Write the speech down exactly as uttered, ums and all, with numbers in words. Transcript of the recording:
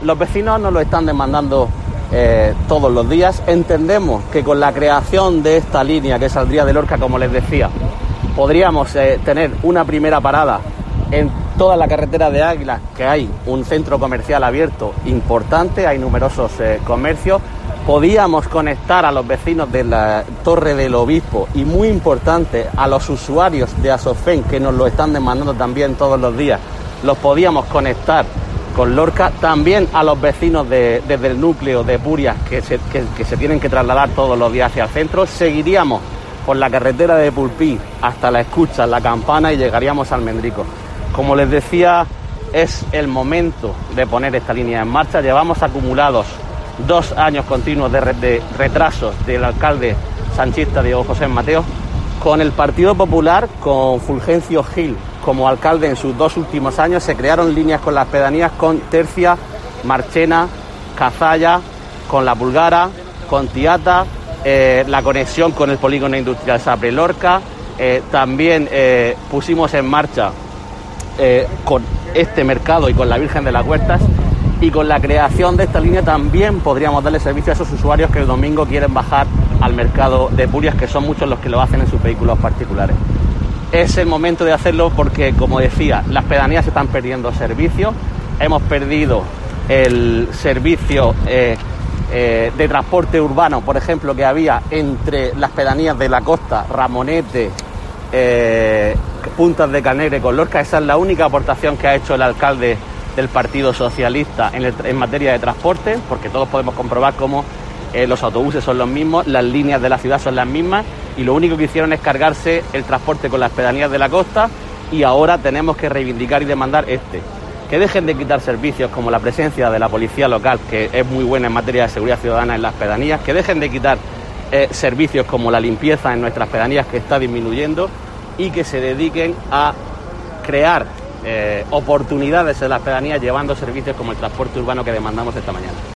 Los vecinos nos lo están demandando eh, todos los días. Entendemos que con la creación de esta línea que saldría de Lorca, como les decía, podríamos eh, tener una primera parada en toda la carretera de Águilas, que hay un centro comercial abierto importante, hay numerosos eh, comercios. Podíamos conectar a los vecinos de la Torre del Obispo y, muy importante, a los usuarios de Asofén, que nos lo están demandando también todos los días, los podíamos conectar con Lorca, también a los vecinos de, desde el núcleo de Purias que se, que, que se tienen que trasladar todos los días hacia el centro. Seguiríamos por la carretera de Pulpí hasta La Escucha, La Campana, y llegaríamos a Almendrico. Como les decía, es el momento de poner esta línea en marcha. Llevamos acumulados dos años continuos de, re, de retrasos del alcalde sanchista Diego José Mateo. Con el Partido Popular, con Fulgencio Gil como alcalde en sus dos últimos años, se crearon líneas con las pedanías con Tercia, Marchena, Cazalla, con La Pulgara, con Tiata, eh, la conexión con el polígono industrial Sapre Lorca. Eh, también eh, pusimos en marcha eh, con este mercado y con la Virgen de las Huertas, y con la creación de esta línea también podríamos darle servicio a esos usuarios que el domingo quieren bajar al mercado de Purias, que son muchos los que lo hacen en sus vehículos particulares. Es el momento de hacerlo porque, como decía, las pedanías están perdiendo servicios. Hemos perdido el servicio eh, eh, de transporte urbano, por ejemplo, que había entre las pedanías de la costa, Ramonete, eh, Puntas de Canegre con Lorca. Esa es la única aportación que ha hecho el alcalde del Partido Socialista en, el, en materia de transporte, porque todos podemos comprobar cómo eh, los autobuses son los mismos, las líneas de la ciudad son las mismas, y lo único que hicieron es cargarse el transporte con las pedanías de la costa, y ahora tenemos que reivindicar y demandar este. Que dejen de quitar servicios como la presencia de la policía local, que es muy buena en materia de seguridad ciudadana en las pedanías, que dejen de quitar eh, servicios como la limpieza en nuestras pedanías, que está disminuyendo, y que se dediquen a crear eh, oportunidades en las pedanías, llevando servicios como el transporte urbano que demandamos esta mañana.